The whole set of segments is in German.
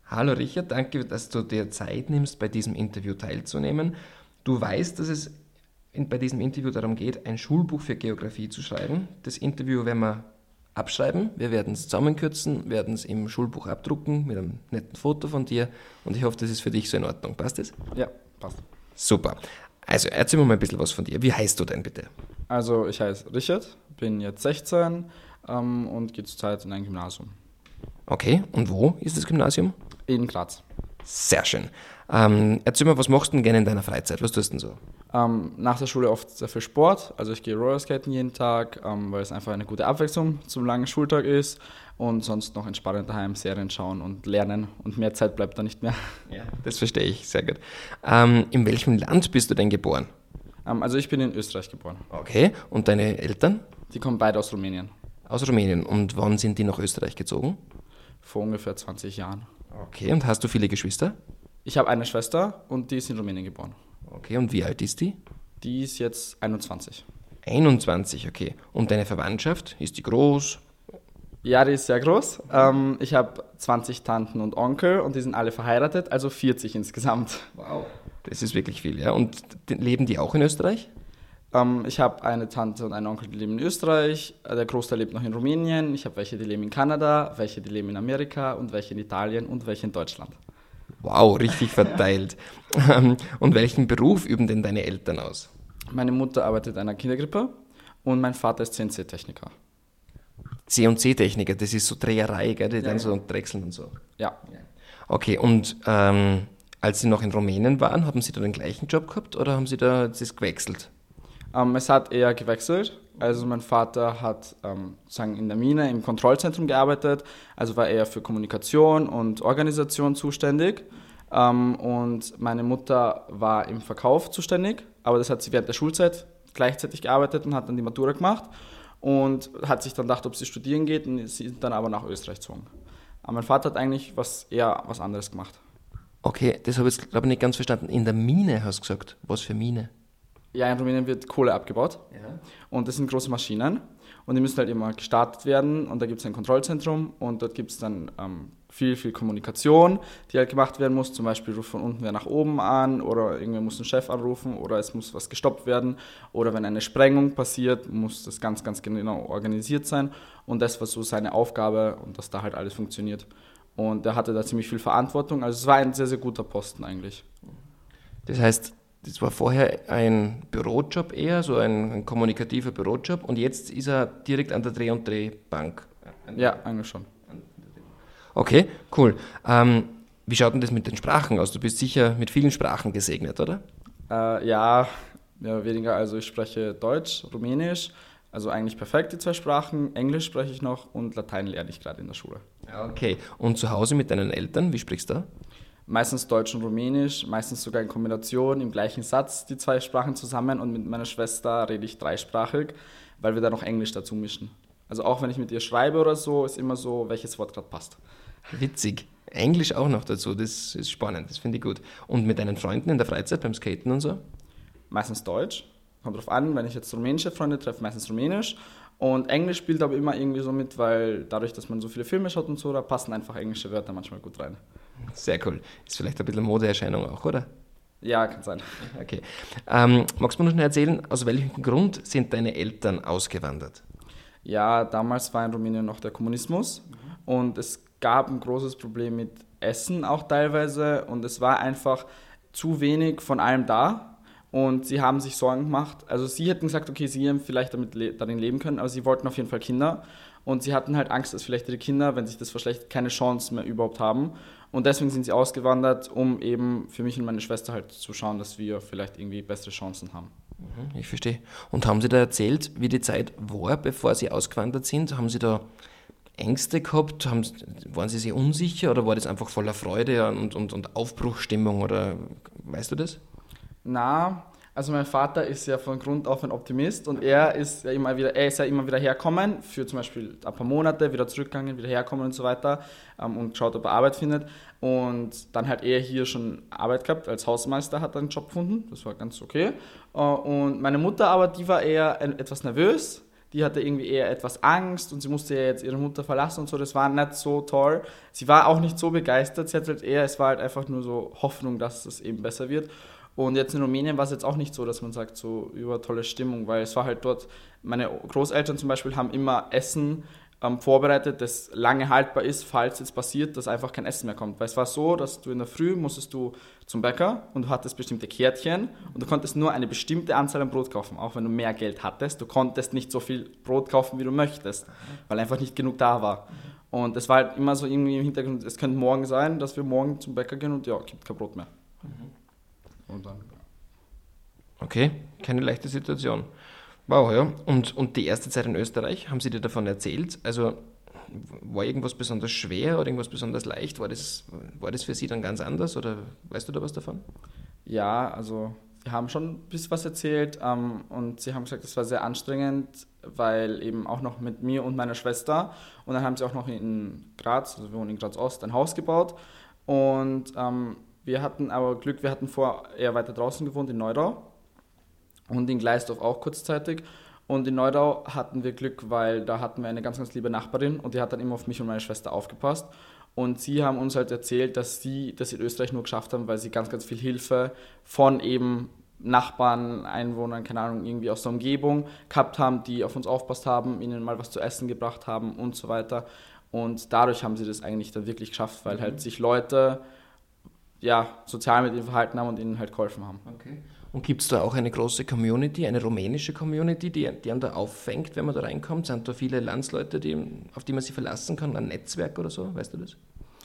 Hallo Richard, danke, dass du dir Zeit nimmst, bei diesem Interview teilzunehmen. Du weißt, dass es bei diesem Interview darum geht, ein Schulbuch für Geografie zu schreiben. Das Interview werden wir abschreiben. Wir werden es zusammenkürzen, werden es im Schulbuch abdrucken mit einem netten Foto von dir und ich hoffe, das ist für dich so in Ordnung. Passt das? Ja, passt. Super. Also erzähl mir mal ein bisschen was von dir. Wie heißt du denn bitte? Also ich heiße Richard, bin jetzt 16 und gehe zurzeit in ein Gymnasium Okay, und wo ist das Gymnasium? in Graz. Sehr schön. Erzähl mal, was machst du denn gerne in deiner Freizeit? Was tust du denn so? Nach der Schule oft sehr viel Sport, also ich gehe Rollerskaten jeden Tag, weil es einfach eine gute Abwechslung zum langen Schultag ist und sonst noch entspannend daheim Serien schauen und lernen und mehr Zeit bleibt da nicht mehr. Ja, das verstehe ich, sehr gut. In welchem Land bist du denn geboren? Also ich bin in Österreich geboren. Okay, und deine Eltern? Die kommen beide aus Rumänien, Aus Rumänien. Und wann sind die nach Österreich gezogen? vor ungefähr 20 Jahren. Okay, und hast du viele Geschwister? Ich habe eine Schwester und die ist in Rumänien geboren. Okay, und wie alt ist die? Die ist jetzt 21. 21, okay. Und deine Verwandtschaft, ist die groß? Ja, die ist sehr groß. Ich habe 20 Tanten und Onkel und die sind alle verheiratet, also 40 insgesamt. Wow. Das ist wirklich viel, ja. Und leben die auch in Österreich? Ich habe eine Tante und einen Onkel, die leben in Österreich. Der Großteil lebt noch in Rumänien. Ich habe welche, die leben in Kanada, welche, die leben in Amerika und welche in Italien und welche in Deutschland. Wow, richtig verteilt. Und welchen Beruf üben denn deine Eltern aus? Meine Mutter arbeitet in einer Kindergrippe und mein Vater ist CNC-Techniker. C&C-Techniker, das ist so Dreherei, gell, die Ja, dann so genau. drechseln und so. Ja, Okay, und als Sie noch in Rumänien waren, haben Sie da den gleichen Job gehabt oder haben Sie da das gewechselt? es hat eher gewechselt. Also mein Vater hat sozusagen in der Mine im Kontrollzentrum gearbeitet, also war er für Kommunikation und Organisation zuständig. Und meine Mutter war im Verkauf zuständig, aber das hat sie während der Schulzeit gleichzeitig gearbeitet und hat dann die Matura gemacht und hat sich dann gedacht, ob sie studieren geht und sie ist dann aber nach Österreich gezogen. Aber mein Vater hat eigentlich eher was anderes gemacht. Okay, das habe ich jetzt, glaube ich, nicht ganz verstanden. In der Mine hast du gesagt. Was für Mine? Ja, in Rumänien wird Kohle abgebaut. Ja. Und das sind große Maschinen und die müssen halt immer gestartet werden und da gibt es ein Kontrollzentrum und dort gibt es dann viel Kommunikation, die halt gemacht werden muss. Zum Beispiel ruft von unten wer nach oben an oder irgendwer muss einen Chef anrufen oder es muss was gestoppt werden oder wenn eine Sprengung passiert, muss das ganz genau organisiert sein und das war so seine Aufgabe und dass da halt alles funktioniert. Und er hatte da ziemlich viel Verantwortung, also es war ein sehr guter Posten eigentlich. Das heißt, das war vorher ein Bürojob eher, so ein kommunikativer Bürojob und jetzt ist er direkt an der Dreh- und Drehbank. Ja, eigentlich schon. Okay, cool. Wie schaut denn das mit den Sprachen aus? Du bist sicher mit vielen Sprachen gesegnet, oder? Ja, mehr oder weniger. Also ich spreche Deutsch, Rumänisch, also eigentlich perfekt die zwei Sprachen. Englisch spreche ich noch und Latein lerne ich gerade in der Schule. Okay, und zu Hause mit deinen Eltern, wie sprichst du da? Meistens Deutsch und Rumänisch, meistens sogar in Kombination, im gleichen Satz die zwei Sprachen zusammen und mit meiner Schwester rede ich dreisprachig, weil wir da noch Englisch dazu mischen. Also auch wenn ich mit ihr schreibe oder so, ist immer so, welches Wort gerade passt. Witzig. Englisch auch noch dazu, das ist spannend, das finde ich gut. Und mit deinen Freunden in der Freizeit beim Skaten und so? Meistens Deutsch, kommt drauf an, wenn ich jetzt rumänische Freunde treffe, meistens Rumänisch. Und Englisch spielt aber immer irgendwie so mit, weil dadurch, dass man so viele Filme schaut und so, da passen einfach englische Wörter manchmal gut rein. Sehr cool. Ist vielleicht ein bisschen Modeerscheinung auch, oder? Ja, kann sein. Okay. Magst du mir noch schnell erzählen, aus welchem Grund sind deine Eltern ausgewandert? Ja, damals war in Rumänien noch der Kommunismus und es gab ein großes Problem mit Essen auch teilweise und es war einfach zu wenig von allem da und sie haben sich Sorgen gemacht. Also sie hätten gesagt, okay, sie hätten vielleicht darin leben können, aber sie wollten auf jeden Fall Kinder und sie hatten halt Angst, dass vielleicht ihre Kinder, wenn sich das verschlechtert, keine Chance mehr überhaupt haben und deswegen sind sie ausgewandert, um eben für mich und meine Schwester halt zu schauen, dass wir vielleicht irgendwie bessere Chancen haben. Ich verstehe. Und haben Sie da erzählt, wie die Zeit war, bevor Sie ausgewandert sind? Haben Sie da Ängste gehabt? Waren Sie sich unsicher oder war das einfach voller Freude und Aufbruchsstimmung oder weißt du das? Na, also mein Vater ist ja von Grund auf ein Optimist und er ist ja immer wieder herkommen, für zum Beispiel ein paar Monate, wieder zurückgegangen, wieder herkommen und so weiter und geschaut, ob er Arbeit findet. Und dann hat er hier schon Arbeit gehabt, als Hausmeister hat er einen Job gefunden, das war ganz okay. Und meine Mutter aber, die war eher etwas nervös, die hatte irgendwie eher etwas Angst und sie musste ja jetzt ihre Mutter verlassen und so, das war nicht so toll. Sie war auch nicht so begeistert, sie hat halt eher, es war halt einfach nur so Hoffnung, dass es eben besser wird. Und jetzt in Rumänien war es jetzt auch nicht so, dass man sagt, so über tolle Stimmung, weil es war halt dort, meine Großeltern zum Beispiel haben immer Essen vorbereitet, das lange haltbar ist, falls jetzt passiert, dass einfach kein Essen mehr kommt. Weil es war so, dass du in der Früh musstest du zum Bäcker und du hattest bestimmte Kärtchen und du konntest nur eine bestimmte Anzahl an Brot kaufen, auch wenn du mehr Geld hattest. Du konntest nicht so viel Brot kaufen, wie du möchtest, weil einfach nicht genug da war. Und es war halt immer so irgendwie im Hintergrund, es könnte morgen sein, dass wir morgen zum Bäcker gehen und ja, gibt kein Brot mehr. Und dann, Okay, keine leichte Situation. Wow, ja. Und die erste Zeit in Österreich, haben Sie dir davon erzählt? Also war irgendwas besonders schwer oder irgendwas besonders leicht? War das für Sie dann ganz anders oder weißt du da was davon? ja, also sie haben schon ein bisschen was erzählt und sie haben gesagt, es war sehr anstrengend, weil eben auch noch mit mir und meiner Schwester und dann haben sie auch noch in Graz, also wir wohnen in Graz Ost, ein Haus gebaut und wir hatten aber Glück, wir hatten vorher eher weiter draußen gewohnt in Neudau und in Gleisdorf auch kurzzeitig. Und in Neudau hatten wir Glück, weil da hatten wir eine ganz, ganz liebe Nachbarin und die hat dann immer auf mich und meine Schwester aufgepasst. Und sie haben uns halt erzählt, dass sie das in Österreich nur geschafft haben, weil sie ganz, ganz viel Hilfe von eben Nachbarn, Einwohnern, keine Ahnung, irgendwie aus der Umgebung gehabt haben, die auf uns aufpasst haben, ihnen mal was zu essen gebracht haben und so weiter. Und dadurch haben sie das eigentlich dann wirklich geschafft, weil halt sich Leute ja, sozial mit ihnen verhalten haben und ihnen halt geholfen haben. Okay. Und gibt es da auch eine große Community, eine rumänische Community, die einen da auffängt, wenn man da reinkommt? Sind da viele Landsleute, auf die man sich verlassen kann, ein Netzwerk oder so? Weißt du das?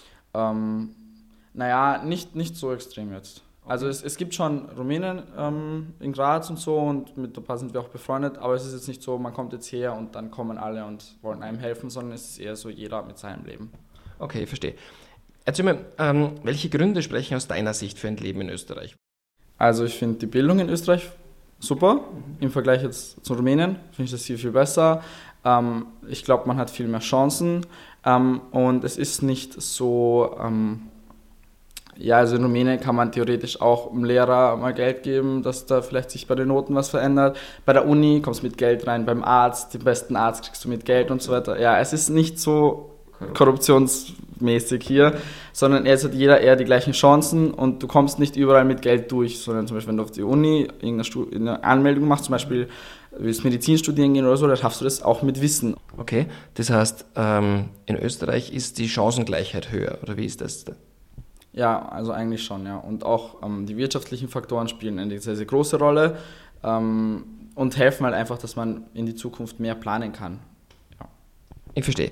Naja, nicht so extrem jetzt. Also es gibt schon Rumänen in Graz und so und mit ein paar sind wir auch befreundet, aber es ist jetzt nicht so, man kommt jetzt her und dann kommen alle und wollen einem helfen, sondern es ist eher so jeder mit seinem Leben. Okay, verstehe. Erzähl mir, welche Gründe sprechen aus deiner Sicht für ein Leben in Österreich? Also ich finde die Bildung in Österreich super, im Vergleich jetzt zu Rumänien finde ich das viel, viel besser. Ich glaube, man hat viel mehr Chancen und es ist nicht so, ja, also in Rumänien kann man theoretisch auch dem Lehrer mal Geld geben, dass da vielleicht sich bei den Noten was verändert. Bei der Uni kommst du mit Geld rein, beim Arzt, den besten Arzt kriegst du mit Geld und so weiter. Ja, es ist nicht so korruptionsmäßig hier, sondern es hat jeder eher die gleichen Chancen und du kommst nicht überall mit Geld durch, sondern zum Beispiel, wenn du auf die Uni eine Anmeldung machst, zum Beispiel willst Medizin studieren gehen oder so, dann schaffst du das auch mit Wissen. Okay, das heißt, in Österreich ist die Chancengleichheit höher, oder wie ist das? Ja, also eigentlich schon, ja. Und auch die wirtschaftlichen Faktoren spielen eine sehr, sehr große Rolle und helfen halt einfach, dass man in die Zukunft mehr planen kann. Ja. Ich verstehe.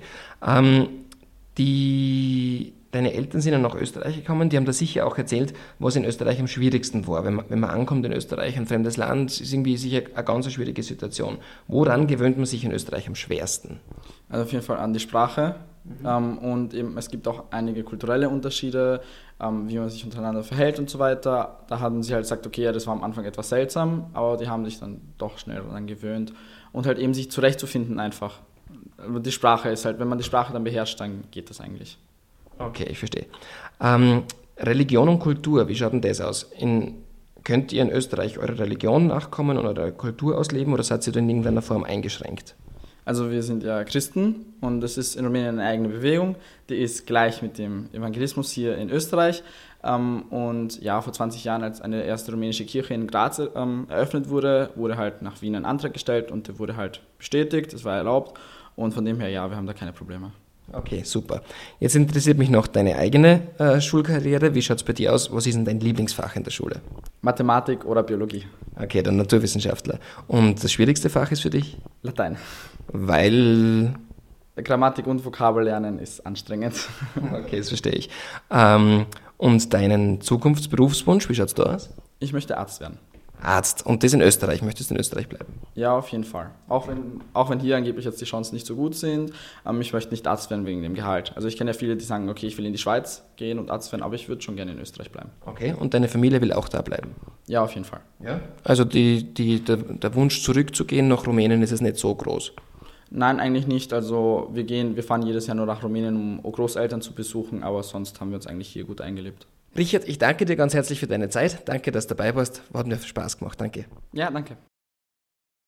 Deine Eltern sind ja nach Österreich gekommen, die haben da sicher auch erzählt, was in Österreich am schwierigsten war. Wenn man ankommt in Österreich, ein fremdes Land, ist irgendwie sicher eine ganz schwierige Situation. Woran gewöhnt man sich in Österreich am schwersten? Also auf jeden Fall an die Sprache und eben, es gibt auch einige kulturelle Unterschiede, wie man sich untereinander verhält und so weiter. Da haben sie halt gesagt, okay, ja, das war am Anfang etwas seltsam, aber die haben sich dann doch schnell daran gewöhnt und halt eben sich zurechtzufinden einfach. Die Sprache ist halt, wenn man die Sprache dann beherrscht, dann geht das eigentlich. Okay, ich verstehe. Religion und Kultur, wie schaut denn das aus? Könnt ihr in Österreich eurer Religion nachkommen und eure Kultur ausleben oder seid ihr da in irgendeiner Form eingeschränkt? Also wir sind ja Christen und das ist in Rumänien eine eigene Bewegung, die ist gleich mit dem Evangelismus hier in Österreich. Und ja, vor 20 Jahren, als eine erste rumänische Kirche in Graz eröffnet wurde, wurde halt nach Wien ein Antrag gestellt und der wurde halt bestätigt, das war erlaubt. Und von dem her, ja, wir haben da keine Probleme. Okay, super. Jetzt interessiert mich noch deine eigene Schulkarriere. Wie schaut es bei dir aus? Was ist denn dein Lieblingsfach in der Schule? Mathematik oder Biologie. Okay, dann Naturwissenschaftler. Und das schwierigste Fach ist für dich? Latein. Weil... Grammatik und Vokabel lernen ist anstrengend. Okay, das verstehe ich. Und deinen Zukunftsberufswunsch, wie schaut es da aus? Ich möchte Arzt werden. Arzt. Und das in Österreich. Möchtest du in Österreich bleiben? Ja, auf jeden Fall. Auch wenn hier angeblich jetzt die Chancen nicht so gut sind. Ich möchte nicht Arzt werden wegen dem Gehalt. Also ich kenne ja viele, die sagen, okay, ich will in die Schweiz gehen und Arzt werden, aber ich würde schon gerne in Österreich bleiben. Okay, und deine Familie will auch da bleiben? Ja, auf jeden Fall. Ja? Also der Wunsch zurückzugehen nach Rumänien ist es nicht so groß? Nein, eigentlich nicht. Also wir fahren jedes Jahr nur nach Rumänien, um Großeltern zu besuchen, aber sonst haben wir uns eigentlich hier gut eingelebt. Richard, ich danke dir ganz herzlich für deine Zeit. Danke, dass du dabei warst. Hat mir Spaß gemacht. Danke. Ja, danke.